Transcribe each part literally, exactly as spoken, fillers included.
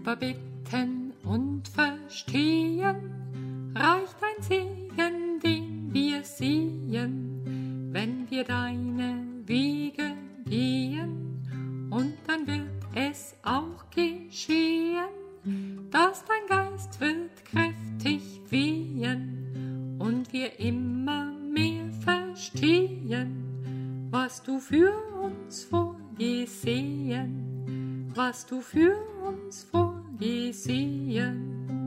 überbitten und verstehen, reicht ein Segen, den wir sehen, wenn wir deine Wege gehen, und dann wird es auch geschehen, dass dein Geist wird kräftig wehen und wir immer mehr verstehen, was du für uns vorgesehen, was du für uns vorgesehen.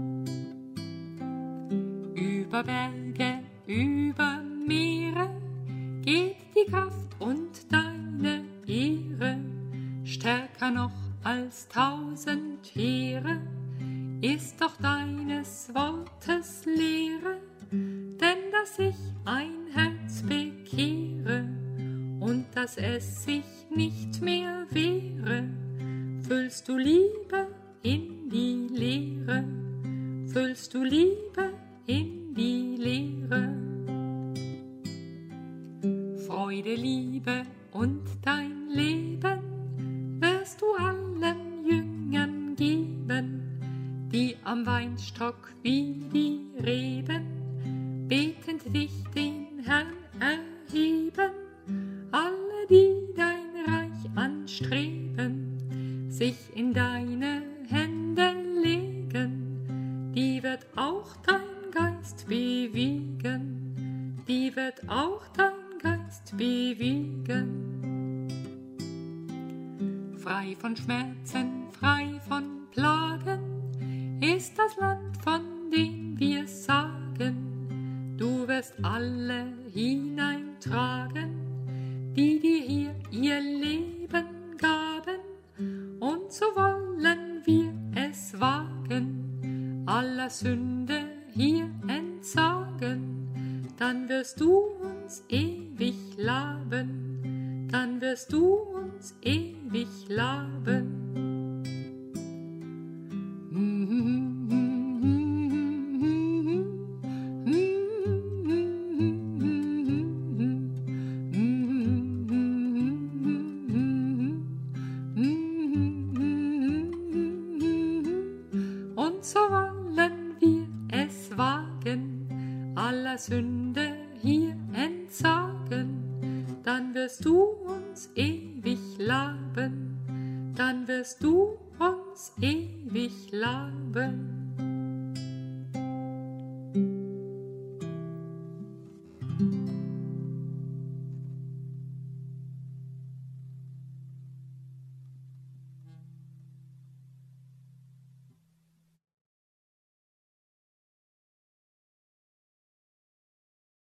Über Berge, über Meere geht die Kraft und deine Ehre, stärker noch als tausend Heere ist doch deines Wortes Lehre, denn dass ich ein Herz bekehre und dass es sich nicht mehr wehre, füllst du Liebe in die Leere, füllst du Liebe in die Leere. Freude, Liebe und dein Leben wirst du allen Jüngern geben, die am Weinstock wie die Reben betend dich den Herrn erheben. Alle, die dein Reich anstreben, sich in deine Hände legen, die wird auch dein Geist bewegen, die wird auch dein Geist bewegen. Frei von Schmerzen, frei von Plagen ist das Land, von dem wir sagen, du wirst alle hineintragen, die dir hier ihr Leben gaben, und so wollen wir es wagen, aller Sünde hier entsagen, dann wirst du uns ewig laben, dann wirst du uns ewig laben. Und so wollen wir es wagen, aller Sünde hier entsagen, dann wirst du uns ewig laben, dann wirst du uns ewig laben.